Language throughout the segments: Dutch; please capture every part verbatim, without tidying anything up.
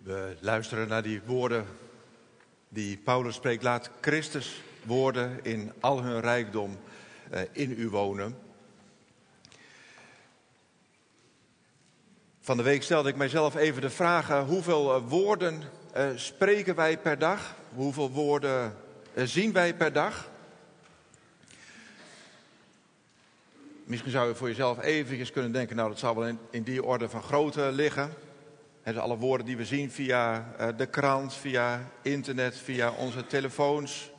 We luisteren naar die woorden die Paulus spreekt. Laat Christus woorden in al hun rijkdom uh, in u wonen. Van de week stelde ik mijzelf even de vraag: uh, hoeveel uh, woorden uh, spreken wij per dag? Hoeveel woorden uh, zien wij per dag? Misschien zou je voor jezelf eventjes kunnen denken, nou dat zal wel in, in die orde van grootte liggen. He, dus alle woorden die we zien via uh, de krant, via internet, via onze telefoons.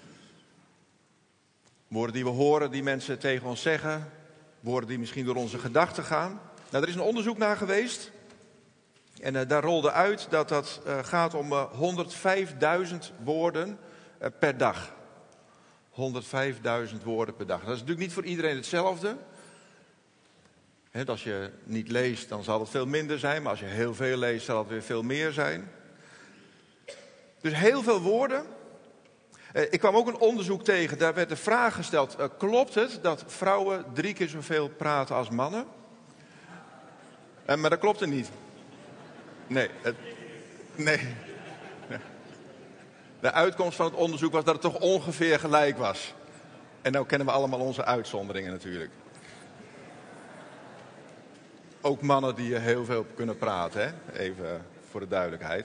Woorden die we horen, die mensen tegen ons zeggen. Woorden die misschien door onze gedachten gaan. Nou, er is een onderzoek naar geweest. En uh, daar rolde uit dat dat uh, gaat om uh, honderdvijfduizend woorden uh, per dag. honderdvijfduizend woorden per dag. Dat is natuurlijk niet voor iedereen hetzelfde. He, als je niet leest, dan zal het veel minder zijn. Maar als je heel veel leest, zal het weer veel meer zijn. Dus heel veel woorden. Eh, ik kwam ook een onderzoek tegen. Daar werd de vraag gesteld. Uh, klopt het dat vrouwen drie keer zoveel praten als mannen? Uh, maar dat klopte niet. Nee. Het, nee. De uitkomst van het onderzoek was dat het toch ongeveer gelijk was. En nou kennen we allemaal onze uitzonderingen natuurlijk. Ook mannen die heel veel kunnen praten, hè? Even voor de duidelijkheid.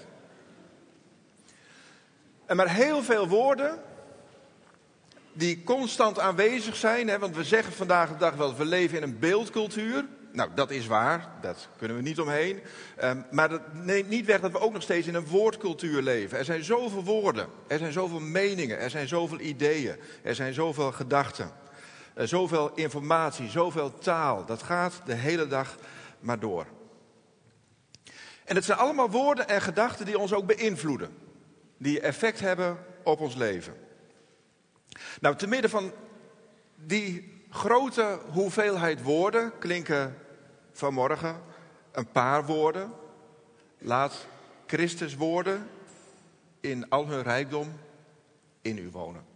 En maar heel veel woorden die constant aanwezig zijn. Hè? Want we zeggen vandaag de dag wel, we leven in een beeldcultuur. Nou, dat is waar, dat kunnen we niet omheen. Um, maar dat neemt niet weg dat we ook nog steeds in een woordcultuur leven. Er zijn zoveel woorden, er zijn zoveel meningen, er zijn zoveel ideeën, er zijn zoveel gedachten. Er zoveel informatie, zoveel taal. Dat gaat de hele dag maar door. En het zijn allemaal woorden en gedachten die ons ook beïnvloeden. Die effect hebben op ons leven. Nou, te midden van die grote hoeveelheid woorden klinken vanmorgen een paar woorden. Laat Christus woorden in al hun rijkdom in u wonen.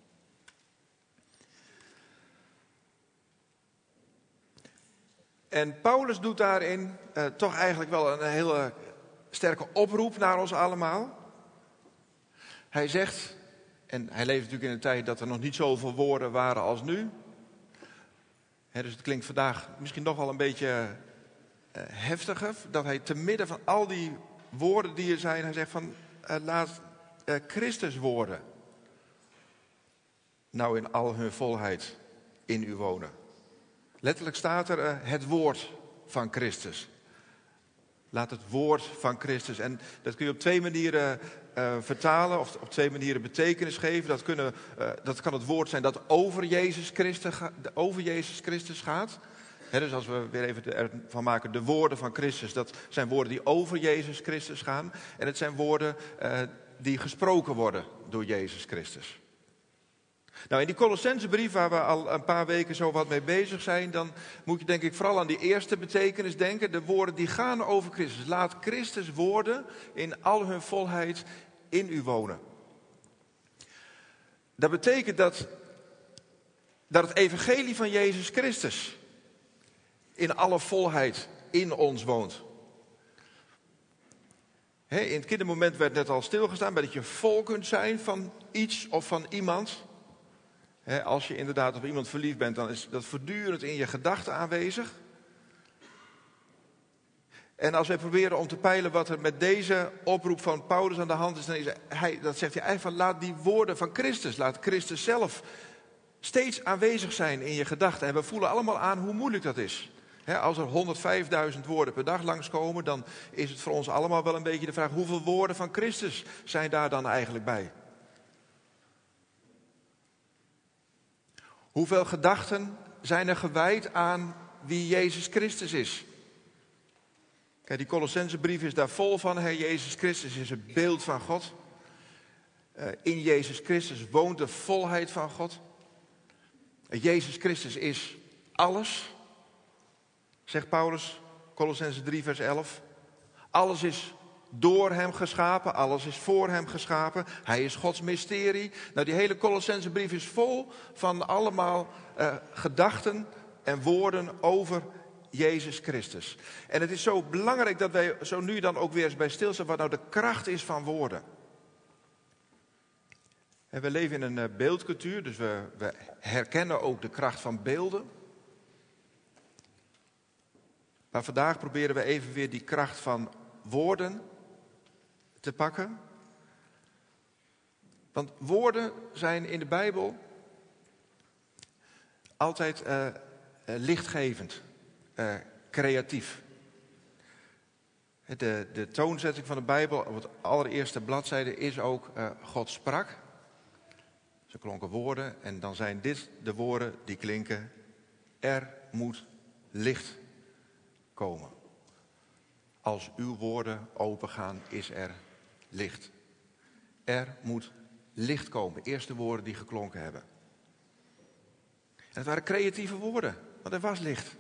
En Paulus doet daarin uh, toch eigenlijk wel een hele sterke oproep naar ons allemaal. Hij zegt, en hij leeft natuurlijk in een tijd dat er nog niet zoveel woorden waren als nu. He, dus het klinkt vandaag misschien nog wel een beetje uh, heftiger. Dat hij te midden van al die woorden die er zijn, hij zegt van uh, laat uh, Christus woorden nou in al hun volheid in u wonen. Letterlijk staat er uh, het woord van Christus. Laat het woord van Christus. En dat kun je op twee manieren uh, vertalen of op twee manieren betekenis geven. Dat, kunnen, uh, dat kan het woord zijn dat over Jezus Christus, ga, over Jezus Christus gaat. He, dus als we weer even ervan maken, de woorden van Christus. Dat zijn woorden die over Jezus Christus gaan. En het zijn woorden uh, die gesproken worden door Jezus Christus. Nou, in die Colossensebrief waar we al een paar weken zo wat mee bezig zijn, dan moet je denk ik vooral aan die eerste betekenis denken. De woorden die gaan over Christus. Laat Christus woorden in al hun volheid in u wonen. Dat betekent dat, dat het evangelie van Jezus Christus in alle volheid in ons woont. He, in het kindermoment werd net al stilgestaan, dat je vol kunt zijn van iets of van iemand. He, als je inderdaad op iemand verliefd bent, dan is dat voortdurend in je gedachten aanwezig. En als wij proberen om te peilen wat er met deze oproep van Paulus aan de hand is, dan is hij, dat zegt hij eigenlijk van laat die woorden van Christus, laat Christus zelf steeds aanwezig zijn in je gedachten. En we voelen allemaal aan hoe moeilijk dat is. He, als er honderdvijfduizend woorden per dag langskomen, dan is het voor ons allemaal wel een beetje de vraag, hoeveel woorden van Christus zijn daar dan eigenlijk bij? Hoeveel gedachten zijn er gewijd aan wie Jezus Christus is? Kijk, die Colossensebrief is daar vol van. Hè? Jezus Christus is het beeld van God. Uh, in Jezus Christus woont de volheid van God. Uh, Jezus Christus is alles, zegt Paulus, Colossense drie vers elf. Alles is door hem geschapen, alles is voor hem geschapen. Hij is Gods mysterie. Nou, die hele Colossensebrief is vol van allemaal uh, gedachten en woorden over Jezus Christus. En het is zo belangrijk dat wij zo nu dan ook weer eens bij stilstaan wat nou de kracht is van woorden. En we leven in een uh, beeldcultuur, dus we, we herkennen ook de kracht van beelden. Maar vandaag proberen we even weer die kracht van woorden te pakken. Want woorden zijn in de Bijbel altijd uh, uh, lichtgevend, uh, creatief. De, de toonzetting van de Bijbel op het allereerste bladzijde is ook uh, God sprak. Ze klonken woorden en dan zijn dit de woorden die klinken: er moet licht komen. Als uw woorden opengaan, is er licht. Er moet licht komen. Eerste woorden die geklonken hebben. En het waren creatieve woorden, want er was licht.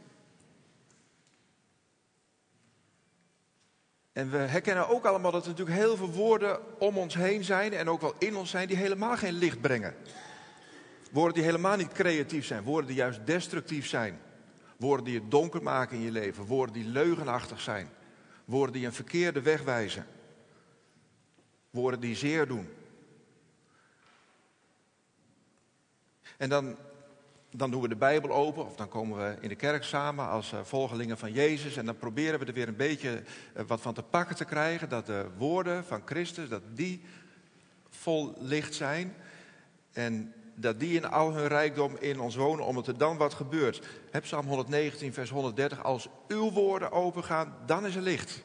En we herkennen ook allemaal dat er natuurlijk heel veel woorden om ons heen zijn en ook wel in ons zijn die helemaal geen licht brengen. Woorden die helemaal niet creatief zijn, woorden die juist destructief zijn. Woorden die het donker maken in je leven, woorden die leugenachtig zijn. Woorden die een verkeerde weg wijzen. Woorden die zeer doen. En dan, dan doen we de Bijbel open, of dan komen we in de kerk samen als uh, volgelingen van Jezus. En dan proberen we er weer een beetje uh, wat van te pakken te krijgen. Dat de woorden van Christus, dat die vol licht zijn. En dat die in al hun rijkdom in ons wonen, omdat er dan wat gebeurt. Heb Psalm honderdnegentien, vers honderddertig. Als uw woorden opengaan, dan is er licht.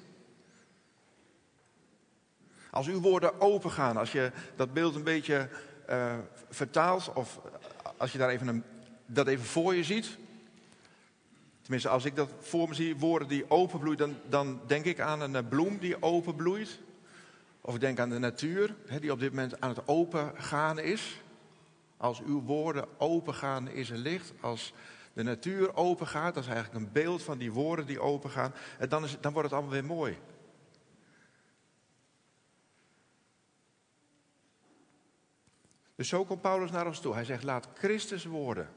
Als uw woorden opengaan, als je dat beeld een beetje uh, vertaalt, of als je daar even een, dat even voor je ziet. Tenminste, als ik dat voor me zie, woorden die openbloeien, dan, dan denk ik aan een bloem die openbloeit. Of ik denk aan de natuur, hè, die op dit moment aan het opengaan is. Als uw woorden opengaan, is er licht. Als de natuur opengaat, dat is eigenlijk een beeld van die woorden die opengaan. En dan, is, dan wordt het allemaal weer mooi. Dus zo komt Paulus naar ons toe. Hij zegt, laat Christus woorden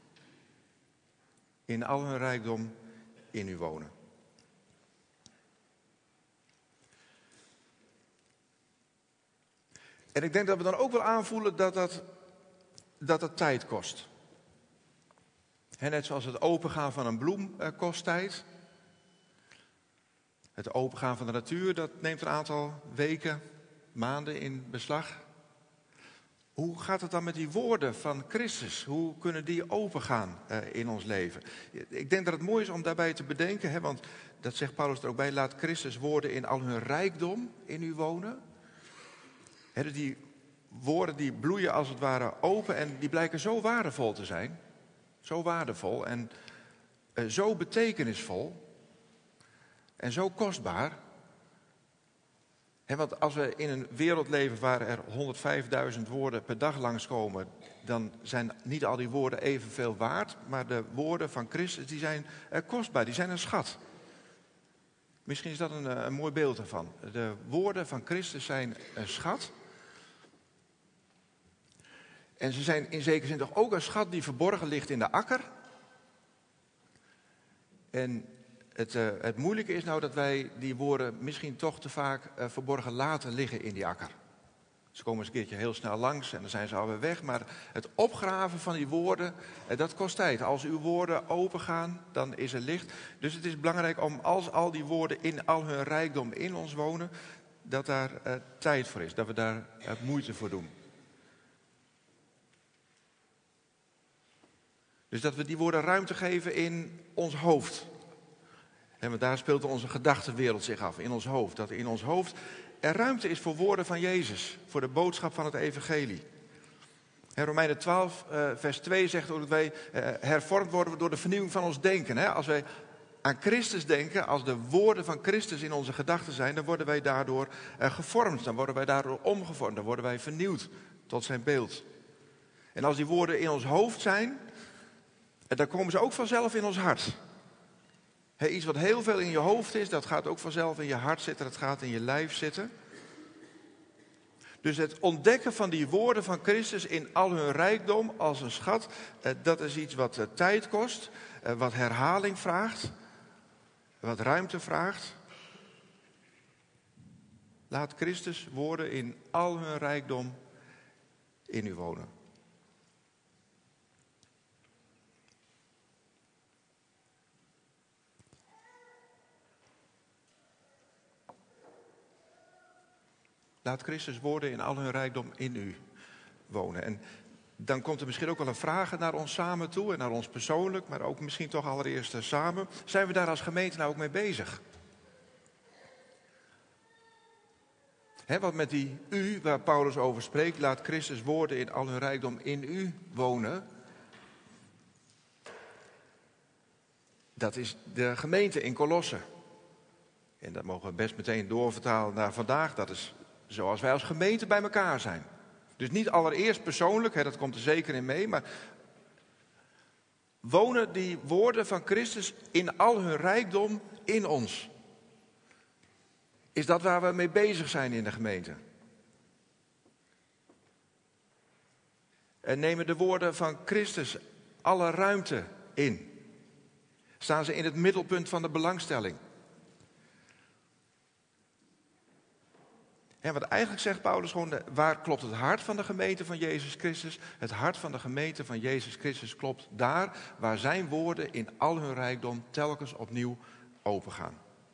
in al hun rijkdom in u wonen. En ik denk dat we dan ook wel aanvoelen dat dat, dat, dat tijd kost. He, net zoals het opengaan van een bloem uh, kost tijd. Het opengaan van de natuur, dat neemt een aantal weken, maanden in beslag. Hoe gaat het dan met die woorden van Christus? Hoe kunnen die opengaan uh, in ons leven? Ik denk dat het mooi is om daarbij te bedenken, hè, want dat zegt Paulus er ook bij, laat Christus woorden in al hun rijkdom in u wonen. Hè, dus die woorden die bloeien als het ware open en die blijken zo waardevol te zijn. Zo waardevol en uh, zo betekenisvol en zo kostbaar. He, want als we in een wereld leven waar er honderdvijfduizend woorden per dag langskomen, dan zijn niet al die woorden evenveel waard. Maar de woorden van Christus die zijn uh, kostbaar, die zijn een schat. Misschien is dat een, uh, een mooi beeld ervan. De woorden van Christus zijn een schat. En ze zijn in zekere zin toch ook een schat die verborgen ligt in de akker. En Het, uh, het moeilijke is nou dat wij die woorden misschien toch te vaak uh, verborgen laten liggen in die akker. Ze komen eens een keertje heel snel langs en dan zijn ze alweer weg. Maar het opgraven van die woorden, uh, dat kost tijd. Als uw woorden opengaan, dan is er licht. Dus het is belangrijk om, als al die woorden in al hun rijkdom in ons wonen, dat daar uh, tijd voor is. Dat we daar uh, moeite voor doen. Dus dat we die woorden ruimte geven in ons hoofd. En daar speelt onze gedachtenwereld zich af, in ons hoofd. Dat in ons hoofd er ruimte is voor woorden van Jezus, voor de boodschap van het evangelie. En Romeinen twaalf, uh, vers twee zegt ook dat wij uh, hervormd worden door de vernieuwing van ons denken. Hè? Als wij aan Christus denken, als de woorden van Christus in onze gedachten zijn, dan worden wij daardoor uh, gevormd. Dan worden wij daardoor omgevormd, dan worden wij vernieuwd tot zijn beeld. En als die woorden in ons hoofd zijn, dan komen ze ook vanzelf in ons hart. He, iets wat heel veel in je hoofd is, dat gaat ook vanzelf in je hart zitten, dat gaat in je lijf zitten. Dus het ontdekken van die woorden van Christus in al hun rijkdom als een schat, eh, dat is iets wat eh, tijd kost, eh, wat herhaling vraagt. wat ruimte vraagt. Laat Christus woorden in al hun rijkdom in u wonen. Laat Christus woorden in al hun rijkdom in u wonen. En dan komt er misschien ook wel een vraag naar ons samen toe en naar ons persoonlijk, maar ook misschien toch allereerst samen. Zijn we daar als gemeente nou ook mee bezig? He, want met die u waar Paulus over spreekt, laat Christus woorden in al hun rijkdom in u wonen. Dat is de gemeente in Kolosse. En dat mogen we best meteen doorvertalen naar vandaag. Dat is zoals wij als gemeente bij elkaar zijn. Dus niet allereerst persoonlijk, he, dat komt er zeker in mee, maar wonen die woorden van Christus in al hun rijkdom in ons. Is dat waar we mee bezig zijn in de gemeente? En nemen de woorden van Christus alle ruimte in? Staan ze in het middelpunt van de belangstelling? En wat eigenlijk zegt Paulus gewoon, waar klopt het hart van de gemeente van Jezus Christus? Het hart van de gemeente van Jezus Christus klopt daar waar zijn woorden in al hun rijkdom telkens opnieuw opengaan.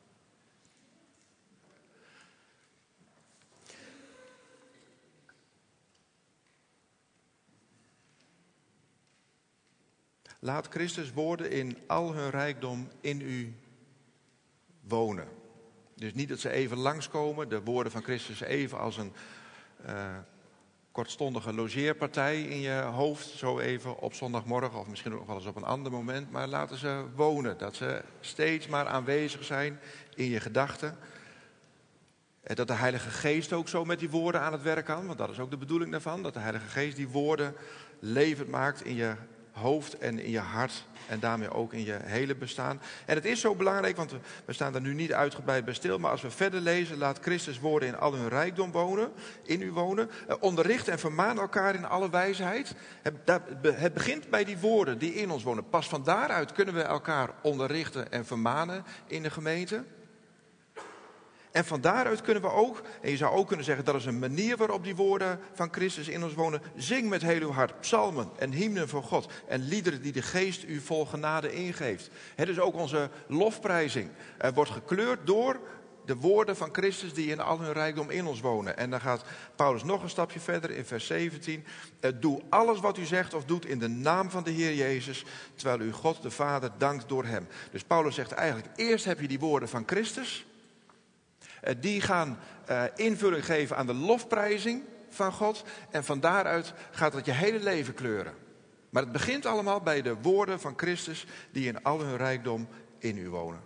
Laat Christus woorden in al hun rijkdom in u wonen. Dus niet dat ze even langskomen, de woorden van Christus even als een uh, kortstondige logeerpartij in je hoofd. Zo even op zondagmorgen of misschien ook nog wel eens op een ander moment. Maar laten ze wonen, dat ze steeds maar aanwezig zijn in je gedachten. En dat de Heilige Geest ook zo met die woorden aan het werk kan. Want dat is ook de bedoeling daarvan. Dat de Heilige Geest die woorden levend maakt in je hoofd en in je hart. En daarmee ook in je hele bestaan. En het is zo belangrijk, want we staan daar nu niet uitgebreid bij stil. Maar als we verder lezen, laat Christus woorden in al hun rijkdom wonen, in u wonen. Eh, onderricht en vermaan elkaar in alle wijsheid. Het, dat, het begint bij die woorden die in ons wonen. Pas van daaruit kunnen we elkaar onderrichten en vermanen in de gemeente. En van daaruit kunnen we ook, en je zou ook kunnen zeggen, dat is een manier waarop die woorden van Christus in ons wonen. Zing met heel uw hart psalmen en hymnen voor God. En liederen die de geest u vol genade ingeeft. He, dus ook onze lofprijzing uh, wordt gekleurd door de woorden van Christus die in al hun rijkdom in ons wonen. En dan gaat Paulus nog een stapje verder in vers zeventien. Uh, doe alles wat u zegt of doet in de naam van de Heer Jezus, terwijl u God de Vader dankt door hem. Dus Paulus zegt eigenlijk, eerst heb je die woorden van Christus. Die gaan uh, invulling geven aan de lofprijzing van God. En van daaruit gaat het je hele leven kleuren. Maar het begint allemaal bij de woorden van Christus die in al hun rijkdom in u wonen.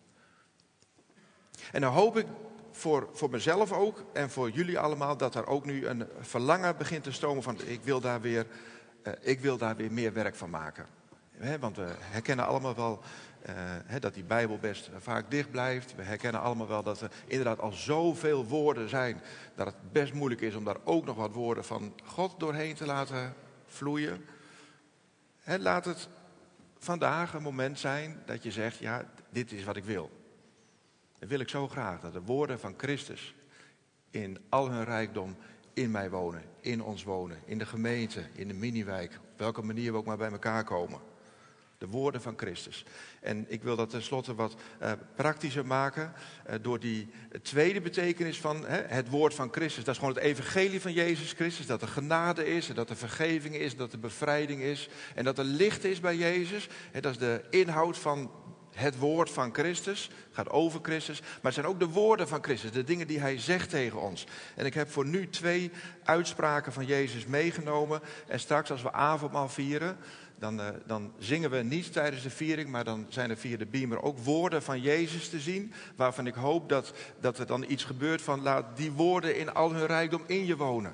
En dan hoop ik voor, voor mezelf ook en voor jullie allemaal dat er ook nu een verlangen begint te stomen van ik wil daar weer, uh, ik wil daar weer meer werk van maken. He, want we herkennen allemaal wel uh, he, dat die Bijbel best uh, vaak dicht blijft. We herkennen allemaal wel dat er inderdaad al zoveel woorden zijn, dat het best moeilijk is om daar ook nog wat woorden van God doorheen te laten vloeien. He, laat het vandaag een moment zijn dat je zegt, ja, dit is wat ik wil. Dat wil ik zo graag, dat de woorden van Christus in al hun rijkdom in mij wonen, in ons wonen, in de gemeente, in de miniwijk, op welke manier we ook maar bij elkaar komen. De woorden van Christus. En ik wil dat tenslotte wat uh, praktischer maken uh, door die tweede betekenis van hè, het woord van Christus. Dat is gewoon het evangelie van Jezus Christus. Dat er genade is, en dat er vergeving is, dat er bevrijding is. En dat er licht is bij Jezus. Hè, dat is de inhoud van het woord van Christus. Het gaat over Christus. Maar het zijn ook de woorden van Christus. De dingen die hij zegt tegen ons. En ik heb voor nu twee uitspraken van Jezus meegenomen. En straks als we avondmaal vieren, Dan, uh, dan zingen we niet tijdens de viering, maar dan zijn er via de beamer ook woorden van Jezus te zien. Waarvan ik hoop dat, dat er dan iets gebeurt van laat die woorden in al hun rijkdom in je wonen.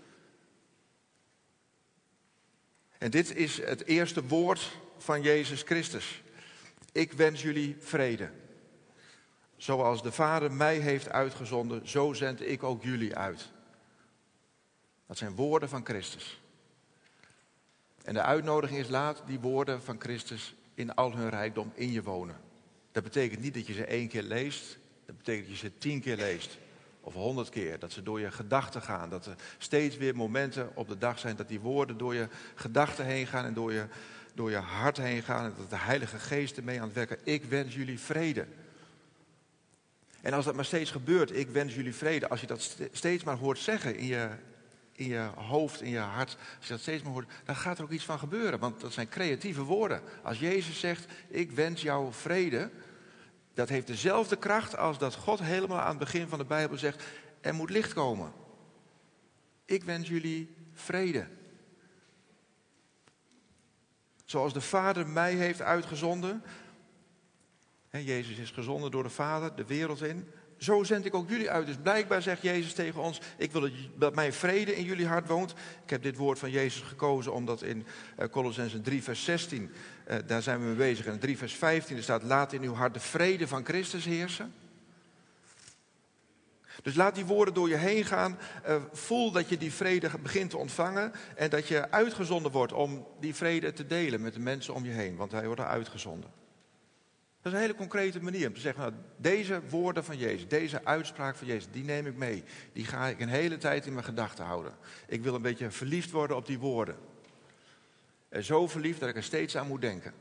En dit is het eerste woord van Jezus Christus. Ik wens jullie vrede. Zoals de Vader mij heeft uitgezonden, zo zend ik ook jullie uit. Dat zijn woorden van Christus. En de uitnodiging is, laat die woorden van Christus in al hun rijkdom in je wonen. Dat betekent niet dat je ze één keer leest. Dat betekent dat je ze tien keer leest. Of honderd keer. Dat ze door je gedachten gaan. Dat er steeds weer momenten op de dag zijn dat die woorden door je gedachten heen gaan. En door je, door je hart heen gaan. En dat de Heilige Geest ermee aan het werken. Ik wens jullie vrede. En als dat maar steeds gebeurt, ik wens jullie vrede. Als je dat steeds maar hoort zeggen in je, in je hoofd, in je hart. Als je dat steeds maar hoort, dan gaat er ook iets van gebeuren. Want dat zijn creatieve woorden. Als Jezus zegt, ik wens jou vrede. Dat heeft dezelfde kracht als dat God helemaal aan het begin van de Bijbel zegt, er moet licht komen. Ik wens jullie vrede. Zoals de Vader mij heeft uitgezonden. He, Jezus is gezonden door de Vader de wereld in. Zo zend ik ook jullie uit. Dus blijkbaar zegt Jezus tegen ons, ik wil dat mijn vrede in jullie hart woont. Ik heb dit woord van Jezus gekozen omdat in uh, Kolossenzen drie vers zestien, uh, daar zijn we mee bezig. En in drie vers vijftien er staat, laat in uw hart de vrede van Christus heersen. Dus laat die woorden door je heen gaan. Uh, voel dat je die vrede begint te ontvangen. En dat je uitgezonden wordt om die vrede te delen met de mensen om je heen. Want wij worden uitgezonden. Dat is een hele concrete manier om te zeggen, nou, deze woorden van Jezus, deze uitspraak van Jezus, die neem ik mee. Die ga ik een hele tijd in mijn gedachten houden. Ik wil een beetje verliefd worden op die woorden. En zo verliefd dat ik er steeds aan moet denken.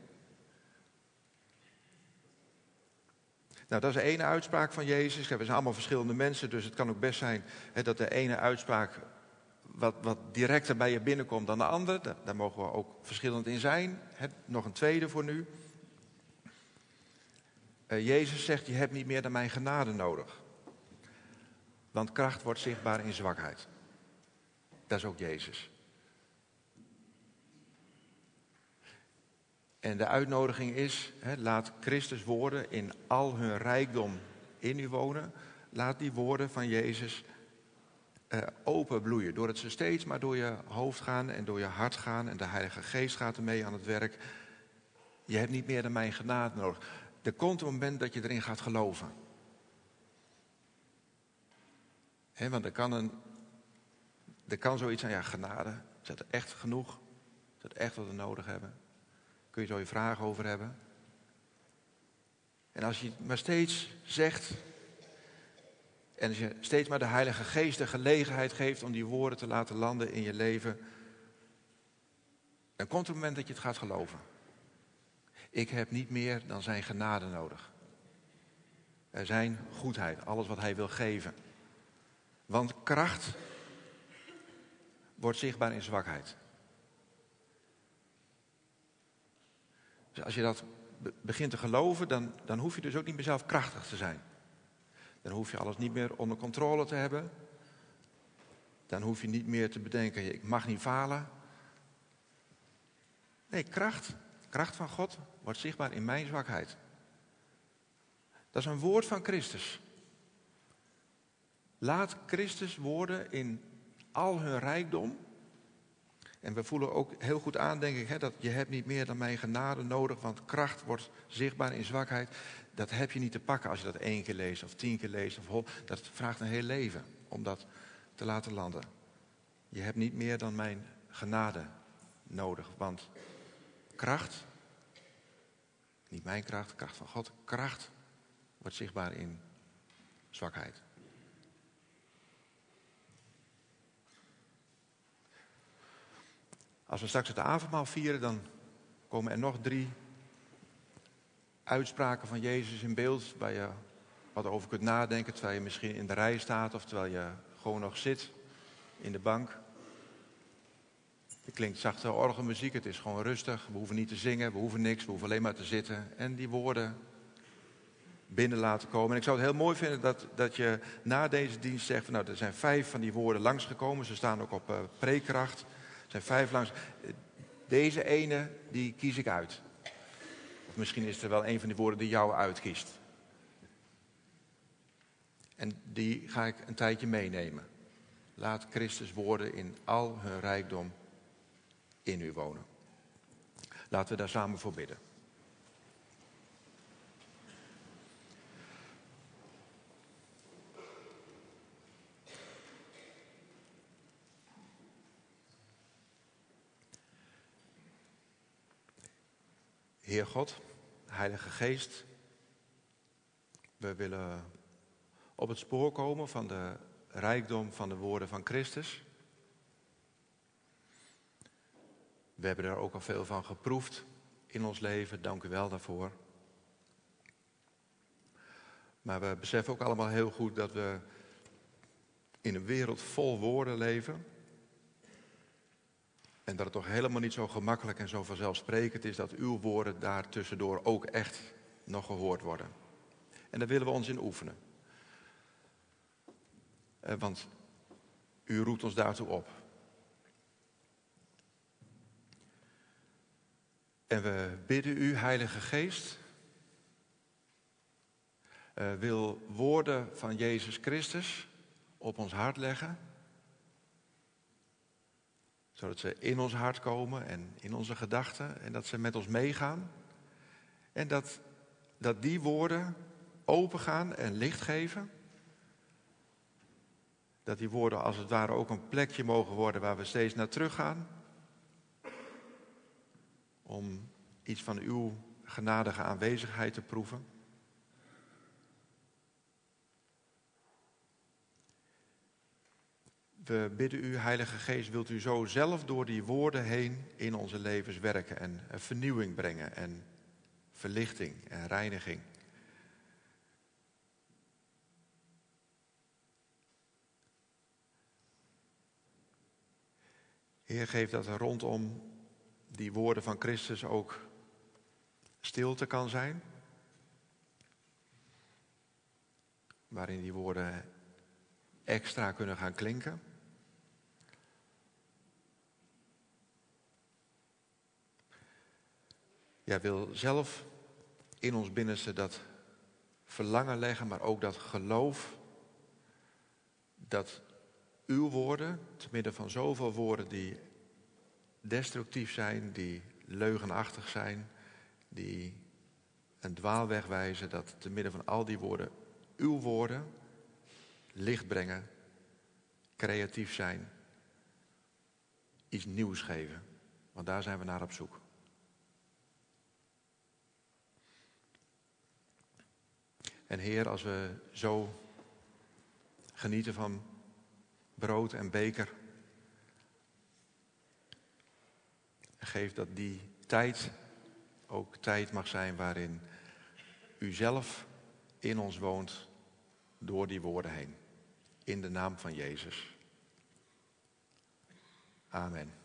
Nou, dat is de ene uitspraak van Jezus. We zijn allemaal verschillende mensen, dus het kan ook best zijn hè, dat de ene uitspraak wat, wat directer bij je binnenkomt dan de andere. Daar, daar mogen we ook verschillend in zijn. Hè, nog een tweede voor nu. Uh, Jezus zegt, je hebt niet meer dan mijn genade nodig. Want kracht wordt zichtbaar in zwakheid. Dat is ook Jezus. En de uitnodiging is, hè, laat Christus woorden in al hun rijkdom in u wonen. Laat die woorden van Jezus uh, openbloeien. Doordat ze steeds maar door je hoofd gaan en door je hart gaan. En de Heilige Geest gaat ermee aan het werk. Je hebt niet meer dan mijn genade nodig. Er komt een moment dat je erin gaat geloven. He, want er kan, een, er kan zoiets zijn, ja, genade. Is dat echt genoeg? Is dat echt wat we nodig hebben? Kun je zo je vragen over hebben? En als je het maar steeds zegt, en als je steeds maar de Heilige Geest de gelegenheid geeft om die woorden te laten landen in je leven, dan komt er een moment dat je het gaat geloven. Ik heb niet meer dan zijn genade nodig. Zijn goedheid, alles wat hij wil geven. Want kracht wordt zichtbaar in zwakheid. Dus als je dat be- begint te geloven, dan, dan hoef je dus ook niet meer zelf krachtig te zijn. Dan hoef je alles niet meer onder controle te hebben. Dan hoef je niet meer te bedenken, ik mag niet falen. Nee, kracht, kracht van God wordt zichtbaar in mijn zwakheid. Dat is een woord van Christus. Laat Christus woorden in al hun rijkdom. En we voelen ook heel goed aan, denk ik, hè, dat je hebt niet meer dan mijn genade nodig, want kracht wordt zichtbaar in zwakheid. Dat heb je niet te pakken als je dat één keer leest of tien keer leest. Of hol, dat vraagt een heel leven om dat te laten landen. Je hebt niet meer dan mijn genade nodig, want kracht, niet mijn kracht, de kracht van God, kracht wordt zichtbaar in zwakheid. Als we straks het avondmaal vieren, dan komen er nog drie uitspraken van Jezus in beeld, waar je wat over kunt nadenken, terwijl je misschien in de rij staat of terwijl je gewoon nog zit in de bank. Er klinkt zachte orgelmuziek, het is gewoon rustig, we hoeven niet te zingen, we hoeven niks, we hoeven alleen maar te zitten en die woorden binnen laten komen. En ik zou het heel mooi vinden dat, dat je na deze dienst zegt, van, nou, er zijn vijf van die woorden langsgekomen, ze staan ook op uh, preekkracht. Er zijn vijf langs. Deze ene, die kies ik uit. Of misschien is er wel een van die woorden die jou uitkiest. En die ga ik een tijdje meenemen. Laat Christus woorden in al hun rijkdom in u wonen. Laten we daar samen voor bidden. Heer God, Heilige Geest, We willen op het spoor komen van de rijkdom van de woorden van Christus. We hebben er ook al veel van geproefd in ons leven, dank u wel daarvoor. Maar we beseffen ook allemaal heel goed dat we in een wereld vol woorden leven. En dat het toch helemaal niet zo gemakkelijk en zo vanzelfsprekend is dat uw woorden daar tussendoor ook echt nog gehoord worden. En daar willen we ons in oefenen. Eh, want u roept ons daartoe op. En we bidden u, Heilige Geest, uh, wil woorden van Jezus Christus op ons hart leggen. Zodat ze in ons hart komen en in onze gedachten en dat ze met ons meegaan. En dat, dat die woorden opengaan en licht geven. Dat die woorden als het ware ook een plekje mogen worden waar we steeds naar teruggaan. Om iets van uw genadige aanwezigheid te proeven. We bidden u, Heilige Geest, wilt u zo zelf door die woorden heen in onze levens werken en vernieuwing brengen en verlichting en reiniging. Heer, geef dat er rondom die woorden van Christus ook stilte kan zijn. Waarin die woorden extra kunnen gaan klinken. Jij wil zelf in ons binnenste dat verlangen leggen, maar ook dat geloof dat uw woorden, te midden van zoveel woorden die destructief zijn, die leugenachtig zijn, die een dwaalweg wijzen, dat te midden van al die woorden, uw woorden, licht brengen, creatief zijn, iets nieuws geven. Want daar zijn we naar op zoek. En Heer, als we zo genieten van brood en beker, geef dat die tijd ook tijd mag zijn waarin u zelf in ons woont door die woorden heen. In de naam van Jezus. Amen.